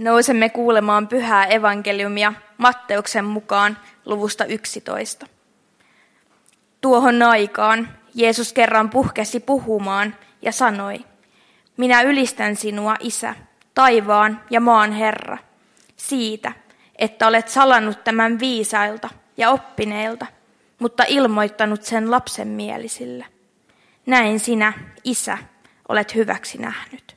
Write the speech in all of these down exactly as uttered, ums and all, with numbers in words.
Nousemme kuulemaan pyhää evankeliumia Matteuksen mukaan luvusta yksitoista. Tuohon aikaan Jeesus kerran puhkesi puhumaan ja sanoi, minä ylistän sinua, Isä, taivaan ja maan Herra, siitä, että olet salannut tämän viisailta ja oppineilta, mutta ilmoittanut sen lapsenmielisille. Näin sinä, Isä, olet hyväksi nähnyt.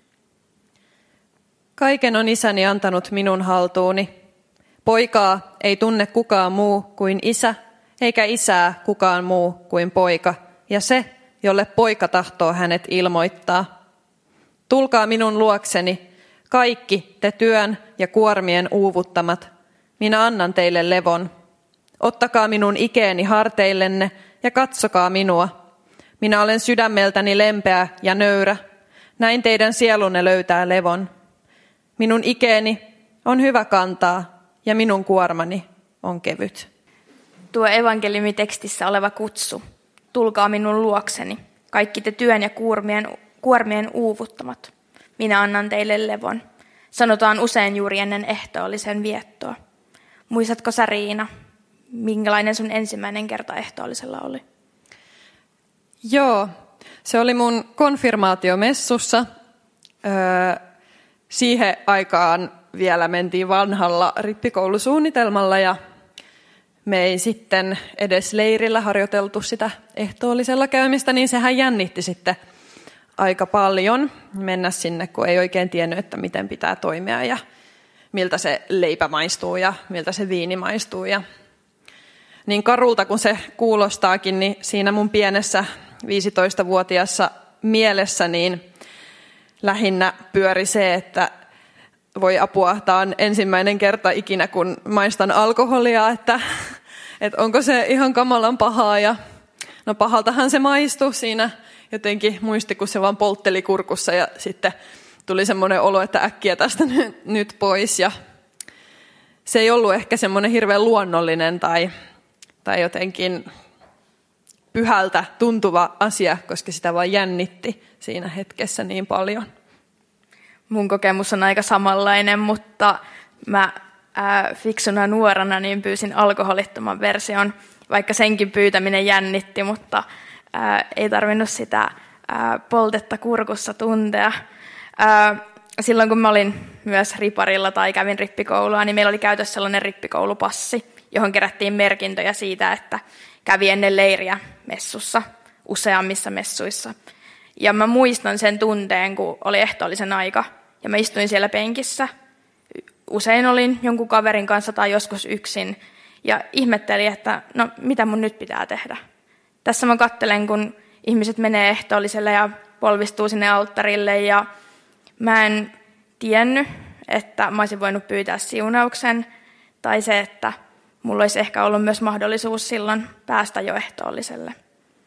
Kaiken on Isäni antanut minun haltuuni. Poikaa ei tunne kukaan muu kuin Isä, eikä Isää kukaan muu kuin Poika, ja se, jolle Poika tahtoo hänet ilmoittaa. Tulkaa minun luokseni, kaikki te työn ja kuormien uuvuttamat. Minä annan teille levon. Ottakaa minun ikeeni harteillenne ja katsokaa minua. Minä olen sydämeltäni lempeä ja nöyrä. Näin teidän sielunne löytää levon. Minun ikeeni on hyvä kantaa ja minun kuormani on kevyt. Tuo evankeliumitekstissä oleva kutsu, tulkaa minun luokseni, kaikki te työn ja kuormien, kuormien uuvuttamat. Minä annan teille levon. Sanotaan usein juuri ennen ehtoollisen viettoa. Muistatko sä, Riina, minkälainen sun ensimmäinen kerta ehtoollisella oli? Joo, se oli mun konfirmaatiomessussa. Öö, siihen aikaan vielä mentiin vanhalla rippikoulusuunnitelmalla ja me ei sitten edes leirillä harjoiteltu sitä ehtoollisella käymistä, niin sehän jännitti sitten aika paljon mennä sinne, kun ei oikein tiennyt, että miten pitää toimia ja miltä se leipä maistuu ja miltä se viini maistuu. Ja niin karulta kuin se kuulostaakin, niin siinä mun pienessä viisitoistavuotiaassa mielessä niin lähinnä pyöri se, että voi apua, tämä on ensimmäinen kerta ikinä, kun maistan alkoholia, että, että onko se ihan kamalan pahaa. Ja no pahaltahan se maistui siinä, jotenkin muisti, kun se vaan poltteli kurkussa ja sitten tuli semmoinen olo, että äkkiä tästä nyt, nyt pois. Ja se ei ollut ehkä semmoinen hirveän luonnollinen tai, tai jotenkin pyhältä tuntuva asia, koska sitä vaan jännitti siinä hetkessä niin paljon. Mun kokemus on aika samanlainen, mutta mä ää, fiksuna nuorana niin pyysin alkoholittoman version, vaikka senkin pyytäminen jännitti, mutta ää, ei tarvinnut sitä ää, poltetta kurkussa tuntea. Ää, silloin kun mä olin myös riparilla tai kävin rippikoulua, niin meillä oli käytössä sellainen rippikoulupassi, johon kerättiin merkintöjä siitä, että kävi ennen leiriä messussa, useammissa messuissa. Ja mä muistan sen tunteen, kun oli ehtoollisen aika, ja mä istuin siellä penkissä. Usein olin jonkun kaverin kanssa tai joskus yksin, ja ihmettelin, että no mitä mun nyt pitää tehdä. Tässä mä katselen, kun ihmiset menee ehtoolliselle ja polvistuu sinne alttarille, ja mä en tiennyt, että mä olisin voinut pyytää siunauksen, tai se, että mulla olisi ehkä ollut myös mahdollisuus silloin päästä jo ehtoolliselle.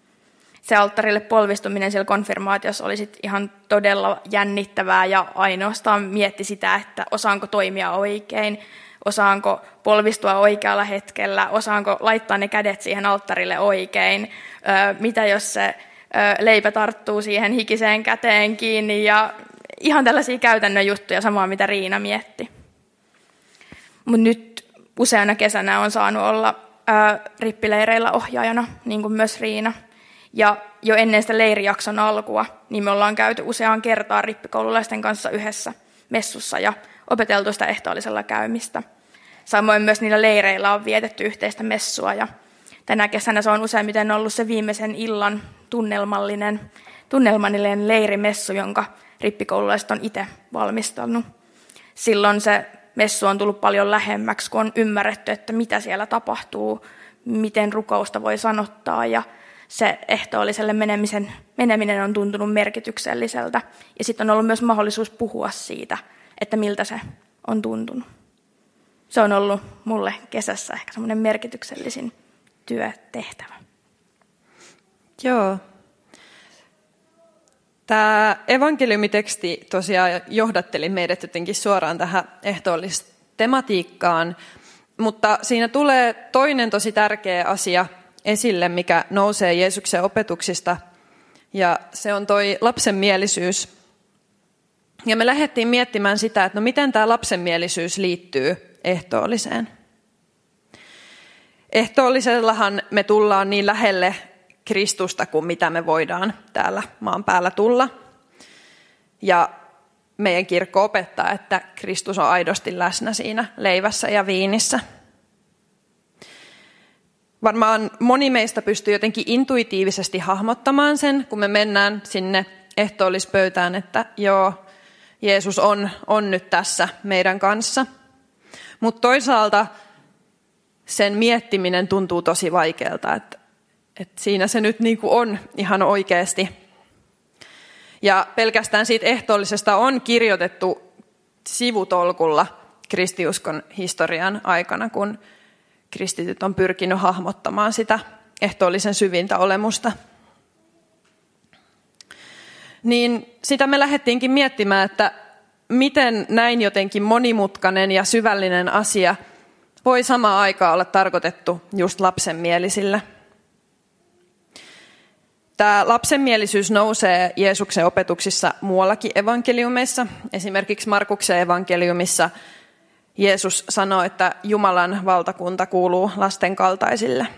Se alttarille polvistuminen siellä konfirmaatiossa oli sit ihan todella jännittävää ja ainoastaan mietti sitä, että osaanko toimia oikein, osaanko polvistua oikealla hetkellä, osaanko laittaa ne kädet siihen alttarille oikein, öö, mitä jos se öö, leipä tarttuu siihen hikiseen käteen kiinni ja ihan tällaisia käytännön juttuja, samaa mitä Riina mietti. Mutta nyt useana kesänä on saanut olla öö, rippileireillä ohjaajana, niin kuin myös Riina. Ja jo ennen sitä leirijakson alkua, niin me ollaan käyty useaan kertaan rippikoululaisten kanssa yhdessä messussa ja opeteltu sitä ehtoollisella käymistä. Samoin myös niillä leireillä on vietetty yhteistä messua ja tänä kesänä se on useimmiten ollut se viimeisen illan tunnelmallinen, tunnelmallinen leirimessu, jonka rippikoululaiset on itse valmistanut. Silloin se messu on tullut paljon lähemmäksi, kun on ymmärretty, että mitä siellä tapahtuu, miten rukousta voi sanottaa ja se ehtoolliselle menemisen, meneminen on tuntunut merkitykselliseltä. Ja sitten on ollut myös mahdollisuus puhua siitä, että miltä se on tuntunut. Se on ollut mulle kesässä ehkä semmoinen merkityksellisin työtehtävä. Joo. Tämä evankeliumiteksti tosiaan johdatteli meidät jotenkin suoraan tähän ehtoollistematiikkaan, mutta siinä tulee toinen tosi tärkeä asia esille, mikä nousee Jeesuksen opetuksista, ja se on toi lapsenmielisyys. Ja me lähdettiin miettimään sitä, että no miten tämä lapsenmielisyys liittyy ehtoolliseen. Ehtoollisellahan me tullaan niin lähelle Kristusta kuin mitä me voidaan täällä maan päällä tulla. Ja meidän kirkko opettaa, että Kristus on aidosti läsnä siinä leivässä ja viinissä. Varmaan moni meistä pystyy jotenkin intuitiivisesti hahmottamaan sen, kun me mennään sinne ehtoollispöytään, että joo, Jeesus on, on nyt tässä meidän kanssa. Mutta toisaalta sen miettiminen tuntuu tosi vaikealta, että, että siinä se nyt niin kuin on ihan oikeasti. Ja pelkästään siitä ehtoollisesta on kirjoitettu sivutolkulla kristiuskon historian aikana, kun kristityt on pyrkinyt hahmottamaan sitä ehtoollisen syvintä olemusta. Niin sitä me lähdettiinkin miettimään, että miten näin jotenkin monimutkainen ja syvällinen asia voi samaan aikaan olla tarkoitettu just lapsenmielisille. Tämä lapsenmielisyys nousee Jeesuksen opetuksissa muuallakin evankeliumeissa. Esimerkiksi Markuksen evankeliumissa Jeesus sanoo, että Jumalan valtakunta kuuluu lasten kaltaisille.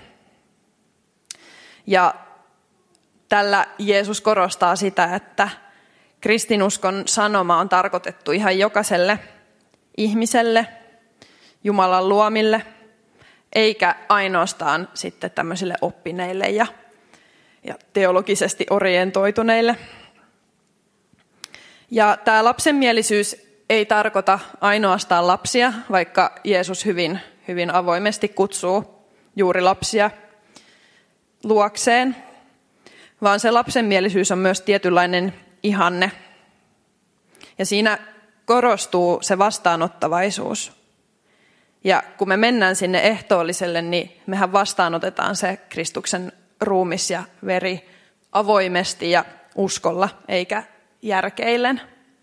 Ja tällä Jeesus korostaa sitä, että kristinuskon sanoma on tarkoitettu ihan jokaiselle ihmiselle, Jumalan luomille, eikä ainoastaan sitten tämmöisille oppineille ja, ja teologisesti orientoituneille. Ja tämä lapsenmielisyys ei tarkoita ainoastaan lapsia, vaikka Jeesus hyvin, hyvin avoimesti kutsuu juuri lapsia luokseen, vaan se lapsenmielisyys on myös tietynlainen ihanne. Ja siinä korostuu se vastaanottavaisuus. Ja kun me mennään sinne ehtoolliselle, niin mehän vastaanotetaan se Kristuksen ruumis ja veri avoimesti ja uskolla, eikä järkeillen.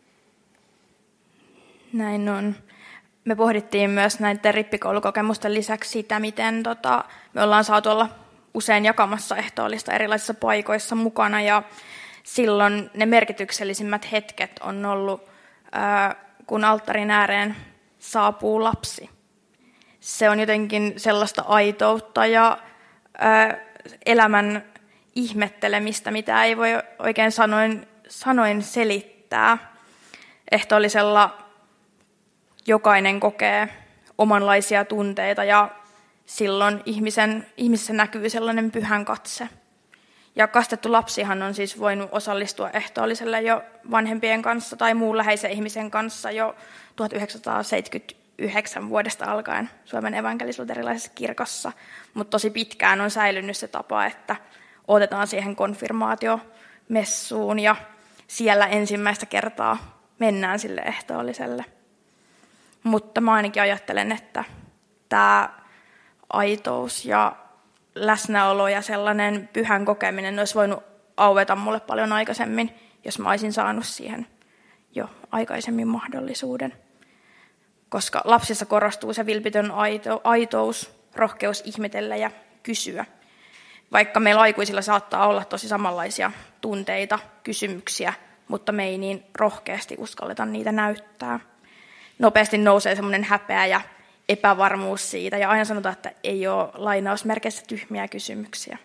Näin on. Me pohdittiin myös näiden rippikoulukokemusten lisäksi sitä, miten tota, me ollaan saatu olla usein jakamassa ehtoollista erilaisissa paikoissa mukana. Ja silloin ne merkityksellisimmät hetket on ollut, ää, kun alttarin ääreen saapuu lapsi. Se on jotenkin sellaista aitoutta ja ää, elämän ihmettelemistä, mitä ei voi oikein sanoin, sanoin selittää. Ehtoollisella jokainen kokee omanlaisia tunteita ja silloin ihmisen, ihmisessä näkyy sellainen pyhän katse. Ja kastettu lapsihan on siis voinut osallistua ehtoolliselle jo vanhempien kanssa tai muun läheisen ihmisen kanssa jo tuhatyhdeksänsataaseitsemänkymmentäyhdeksän vuodesta alkaen Suomen evankelis-luterilaisessa kirkossa. Mutta tosi pitkään on säilynyt se tapa, että otetaan siihen konfirmaatiomessuun ja siellä ensimmäistä kertaa mennään sille ehtoolliselle. Mutta mä ainakin ajattelen, että tämä aitous ja läsnäolo ja sellainen pyhän kokeminen olisi voinut aueta mulle paljon aikaisemmin, jos mä olisin saanut siihen jo aikaisemmin mahdollisuuden. Koska lapsissa korostuu se vilpitön aito, aitous, rohkeus ihmetellä ja kysyä. Vaikka meillä aikuisilla saattaa olla tosi samanlaisia tunteita, kysymyksiä, mutta me ei niin rohkeasti uskalleta niitä näyttää. Nopeasti nousee semmoinen häpeä ja epävarmuus siitä, ja aina sanotaan, että ei ole lainausmerkeissä tyhmiä kysymyksiä.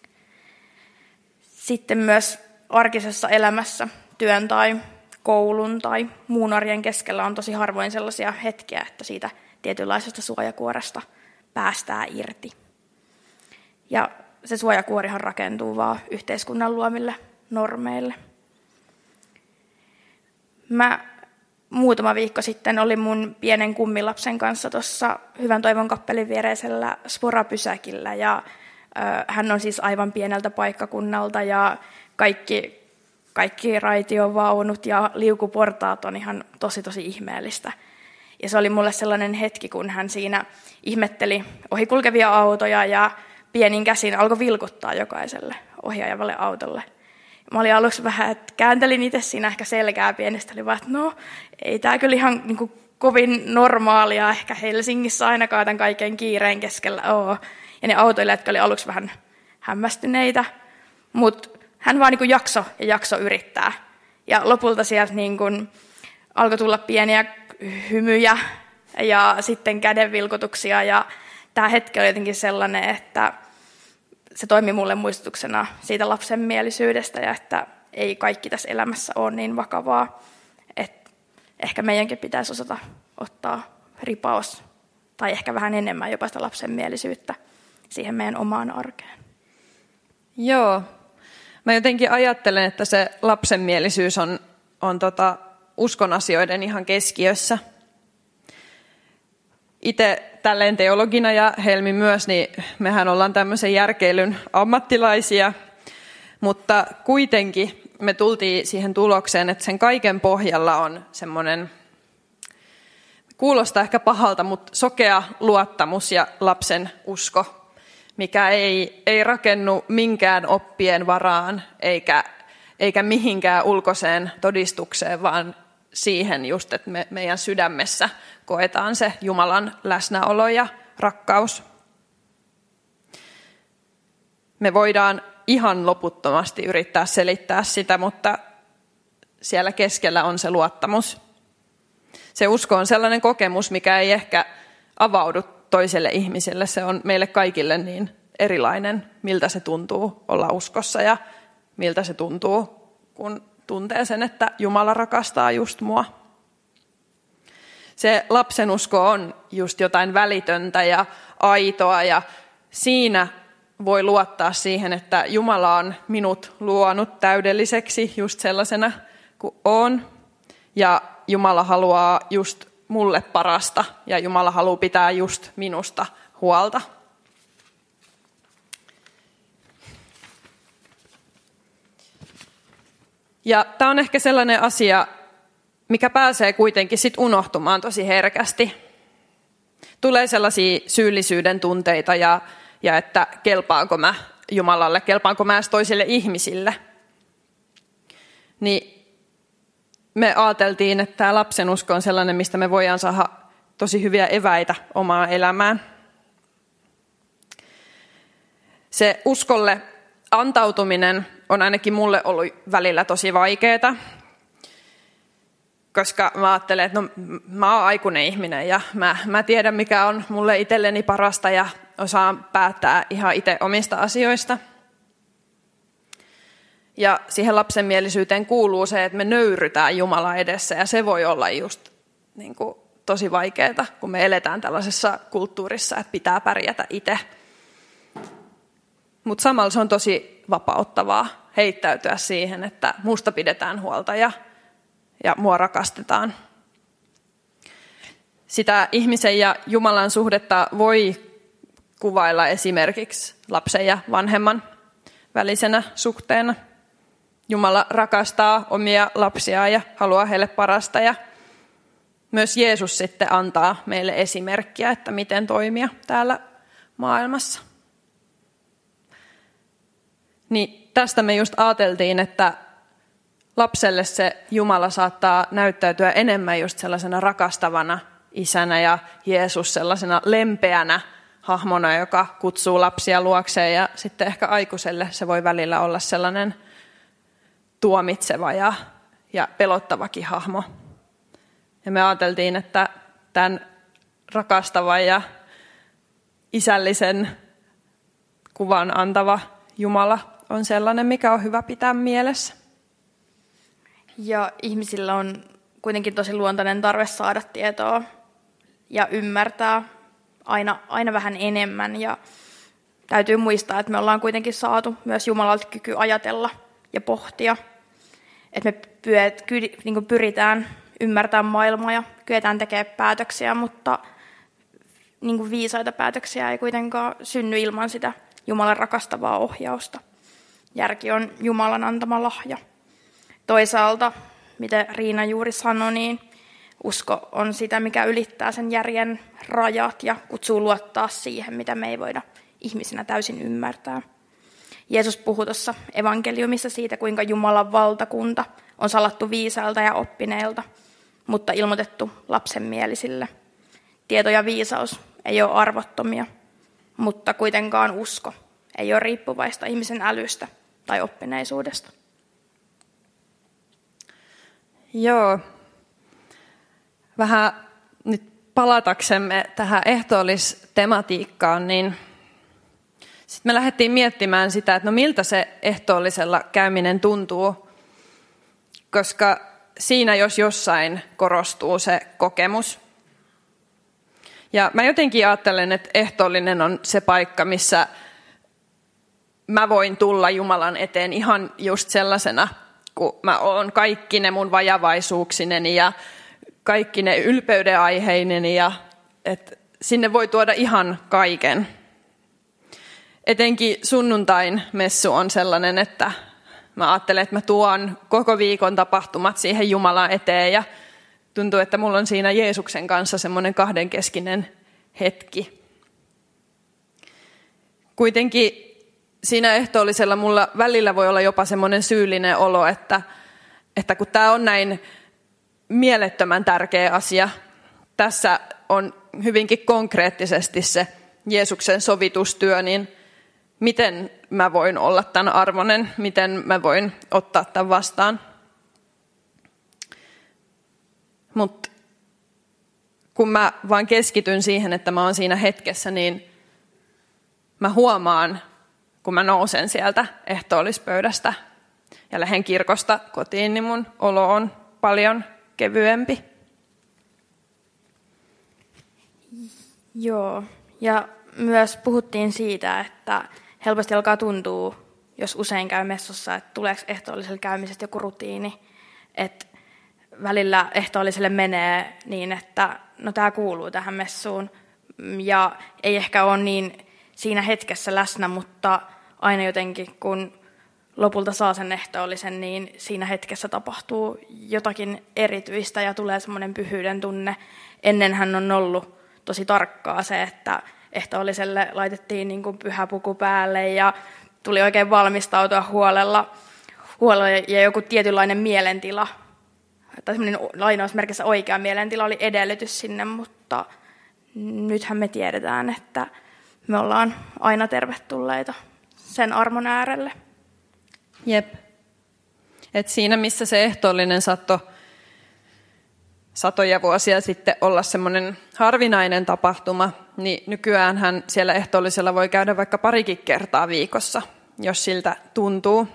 Sitten myös arkisessa elämässä, työn tai koulun tai muun arjen keskellä on tosi harvoin sellaisia hetkiä, että siitä tietynlaisesta suojakuoresta päästään irti. Ja se suojakuorihan rakentuu vaan yhteiskunnan luomille normeille. Mä muutama viikko sitten olin mun pienen kummilapsen kanssa tuossa Hyvän toivon kappelin viereisellä Spora-pysäkillä. Ja, ö, hän on siis aivan pieneltä paikkakunnalta ja kaikki, kaikki raitiovaunut ja liukuportaat on ihan tosi tosi ihmeellistä. Ja se oli mulle sellainen hetki, kun hän siinä ihmetteli ohikulkevia autoja ja pienin käsin alkoi vilkuttaa jokaiselle ohiajavalle autolle. Mä olin aluksi vähän, että kääntelin itse siinä ehkä selkää pienestä, oli vaan, että no ei tämä kyllä ihan niin kuin kovin normaalia ehkä Helsingissä ainakaan tämän kaiken kiireen keskellä ole. Ja ne autoilijat oli aluksi vähän hämmästyneitä, mutta hän vaan niin kuin jakso ja jakso yrittää. Ja lopulta sieltä niin kuin alkoi tulla pieniä hymyjä ja sitten kädenvilkutuksia. Ja tämä hetki oli jotenkin sellainen, että se toimi mulle muistutuksena siitä lapsenmielisyydestä ja että ei kaikki tässä elämässä ole niin vakavaa. Että ehkä meidänkin pitäisi osata ottaa ripaus tai ehkä vähän enemmän jopa sitä lapsenmielisyyttä siihen meidän omaan arkeen. Joo. Mä jotenkin ajattelen, että se lapsenmielisyys on, on tota uskon asioiden ihan keskiössä. Itse tälleen teologina ja Helmi myös, niin mehän ollaan tämmöisen järkeilyn ammattilaisia, mutta kuitenkin me tultiin siihen tulokseen, että sen kaiken pohjalla on semmoinen, kuulostaa ehkä pahalta, mutta sokea luottamus ja lapsen usko, mikä ei, ei rakennu minkään oppien varaan eikä, eikä mihinkään ulkoiseen todistukseen, vaan siihen just, että me, meidän sydämessä koetaan se Jumalan läsnäolo ja rakkaus. Me voidaan ihan loputtomasti yrittää selittää sitä, mutta siellä keskellä on se luottamus. Se usko on sellainen kokemus, mikä ei ehkä avaudu toiselle ihmiselle. Se on meille kaikille niin erilainen, miltä se tuntuu olla uskossa ja miltä se tuntuu, kun tuntee sen, että Jumala rakastaa just mua. Se lapsenusko on just jotain välitöntä ja aitoa ja siinä voi luottaa siihen, että Jumala on minut luonut täydelliseksi just sellaisena kuin on. Ja Jumala haluaa just mulle parasta ja Jumala haluaa pitää just minusta huolta. Ja tämä on ehkä sellainen asia, mikä pääsee kuitenkin sit unohtumaan tosi herkästi. Tulee sellaisia syyllisyyden tunteita ja, ja että kelpaanko mä Jumalalle, kelpaanko mä edes toisille ihmisille. Niin me ajateltiin, että tämä lapsenusko on sellainen, mistä me voidaan saada tosi hyviä eväitä omaan elämään. Se uskolle antautuminen on ainakin mulle ollut välillä tosi vaikeaa, koska mä ajattelen, että no, mä oon aikuinen ihminen ja mä, mä tiedän, mikä on mulle itselleni parasta ja osaan päättää ihan itse omista asioista. Ja siihen lapsenmielisyyteen kuuluu se, että me nöyrytään Jumala edessä ja se voi olla just niin kuin, tosi vaikeaa, kun me eletään tällaisessa kulttuurissa, että pitää pärjätä itse. Mutta samalla se on tosi vapauttavaa heittäytyä siihen, että musta pidetään huolta ja, ja mua rakastetaan. Sitä ihmisen ja Jumalan suhdetta voi kuvailla esimerkiksi lapsen ja vanhemman välisenä suhteena. Jumala rakastaa omia lapsiaan ja haluaa heille parasta ja myös Jeesus sitten antaa meille esimerkkiä, että miten toimia täällä maailmassa. Niin tästä me just ajateltiin, että lapselle se Jumala saattaa näyttäytyä enemmän just sellaisena rakastavana isänä ja Jeesus sellaisena lempeänä hahmona, joka kutsuu lapsia luokseen ja sitten ehkä aikuiselle se voi välillä olla sellainen tuomitseva ja, ja pelottavakin hahmo. Ja me ajateltiin, että tämän rakastavan ja isällisen kuvan antava Jumala on sellainen, mikä on hyvä pitää mielessä. Ja ihmisillä on kuitenkin tosi luontainen tarve saada tietoa ja ymmärtää aina, aina vähän enemmän. Ja täytyy muistaa, että me ollaan kuitenkin saatu myös Jumalalta kyky ajatella ja pohtia. Että me pyöt, niin kuin pyritään ymmärtämään maailmaa ja kyetään tekemään päätöksiä, mutta niin kuin viisaita päätöksiä ei kuitenkaan synny ilman sitä Jumalan rakastavaa ohjausta. Järki on Jumalan antama lahja. Toisaalta, mitä Riina juuri sanoi, niin usko on sitä, mikä ylittää sen järjen rajat ja kutsuu luottaa siihen, mitä me ei voida ihmisinä täysin ymmärtää. Jeesus puhui tuossa evankeliumissa siitä, kuinka Jumalan valtakunta on salattu viisailta ja oppineilta, mutta ilmoitettu lapsenmielisille. Tieto ja viisaus ei ole arvottomia, mutta kuitenkaan usko ei ole riippuvaista ihmisen älystä tai oppineisuudesta. Joo. vähän nyt palataksemme tähän ehtoollistematiikkaan, niin sitten me lähdettiin miettimään sitä, että no miltä se ehtoollisella käyminen tuntuu, koska siinä jos jossain korostuu se kokemus. Ja mä jotenkin ajattelen, että ehtoollinen on se paikka, missä mä voin tulla Jumalan eteen ihan just sellaisena, kun mä oon kaikki ne mun vajavaisuuksineni ja kaikki ne ylpeyden aiheineni, ja että sinne voi tuoda ihan kaiken. Etenkin sunnuntain messu on sellainen, että mä ajattelen, että mä tuon koko viikon tapahtumat siihen Jumalan eteen ja tuntuu, että mulla on siinä Jeesuksen kanssa semmoinen kahdenkeskinen hetki. Kuitenkin siinä ehtoollisella mulla välillä voi olla jopa semmoinen syyllinen olo, että, että kun tämä on näin mielettömän tärkeä asia, tässä on hyvinkin konkreettisesti se Jeesuksen sovitustyö, niin miten mä voin olla tämän arvoinen, miten mä voin ottaa tämän vastaan. Mutta kun mä vaan keskityn siihen, että mä oon siinä hetkessä, niin mä huomaan, kun mä nousen sieltä ehtoollispöydästä ja lähden kirkosta kotiin, niin mun olo on paljon kevyempi. Joo, ja myös puhuttiin siitä, että helposti alkaa tuntua, jos usein käy messussa, että tuleeko ehtoolliselle käymisestä joku rutiini, että välillä ehtoolliselle menee niin, että no tämä kuuluu tähän messuun ja ei ehkä ole niin siinä hetkessä läsnä, mutta aina jotenkin kun lopulta saa sen ehtoollisen, niin siinä hetkessä tapahtuu jotakin erityistä ja tulee semmoinen pyhyyden tunne. Ennenhän on ollut tosi tarkkaa se, että ehtoolliselle laitettiin niin kuin pyhä puku päälle ja tuli oikein valmistautua huolella, huolella ja joku tietynlainen mielentila, tai semmoinen lainausmerkissä oikea mielentila oli edellytys sinne, mutta nythän me tiedetään, että me ollaan aina tervetulleita sen armon äärelle. Jep. Et siinä, missä se ehtoollinen saattoi satoja vuosia sitten olla semmoinen harvinainen tapahtuma, niin nykyäänhän siellä ehtoollisella voi käydä vaikka parikin kertaa viikossa, jos siltä tuntuu.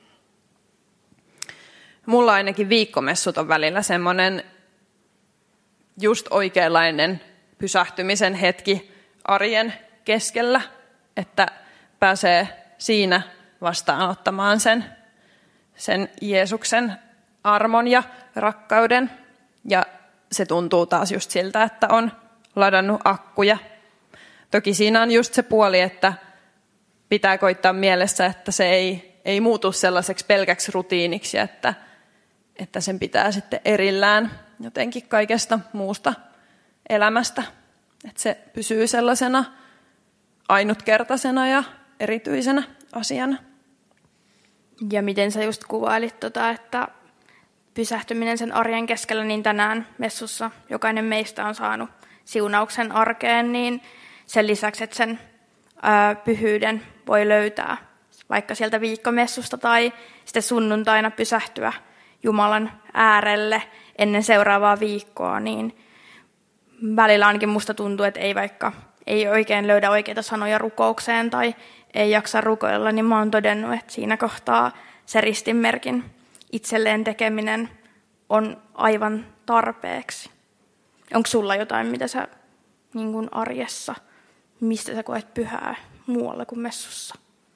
Mulla ainakin viikkomessut on välillä semmoinen just oikeanlainen pysähtymisen hetki arjen keskellä, että pääsee siinä vastaanottamaan sen, sen Jeesuksen armon ja rakkauden. Ja se tuntuu taas just siltä, että on ladannut akkuja. Toki siinä on just se puoli, että pitää koittaa mielessä, että se ei, ei muutu sellaiseksi pelkäksi rutiiniksi, että, että sen pitää sitten erillään jotenkin kaikesta muusta elämästä. Että se pysyy sellaisena ainutkertaisena ja erityisenä asiana. Ja miten sä just kuvailit, tota, että pysähtyminen sen arjen keskellä, niin tänään messussa jokainen meistä on saanut siunauksen arkeen, niin sen lisäksi, että sen ää, pyhyyden voi löytää vaikka sieltä viikkomessusta tai sitten sunnuntaina pysähtyä Jumalan äärelle ennen seuraavaa viikkoa, niin välillä ainakin musta tuntuu, että ei vaikka ei oikein löydä oikeita sanoja rukoukseen tai ei jaksa rukoilla, niin mä oon todennut, että siinä kohtaa se ristinmerkin itselleen tekeminen on aivan tarpeeksi. Onko sulla jotain, mitä sä niin kuin arjessa, mistä sä koet pyhää muualla kuin messussa?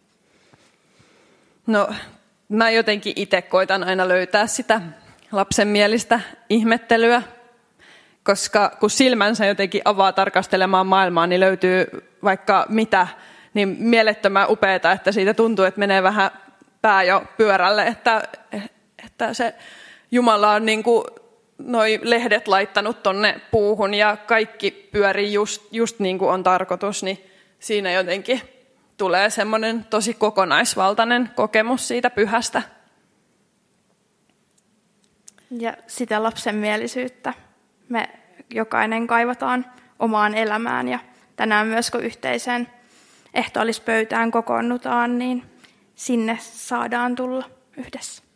No, mä jotenkin itse koitan aina löytää sitä lapsenmielistä ihmettelyä, koska kun silmänsä jotenkin avaa tarkastelemaan maailmaa, niin löytyy vaikka mitä, niin mielettömän upeata, että siitä tuntuu, että menee vähän pää jo pyörälle, että, että se Jumala on niin kuin noi lehdet laittanut tonne puuhun ja kaikki pyörii just, just niin kuin on tarkoitus, niin siinä jotenkin tulee semmoinen tosi kokonaisvaltainen kokemus siitä pyhästä. Ja sitä lapsenmielisyyttä me jokainen kaivataan omaan elämään ja tänään myös kun yhteiseen ehtoollispöytään kokoonnutaan, niin sinne saadaan tulla yhdessä.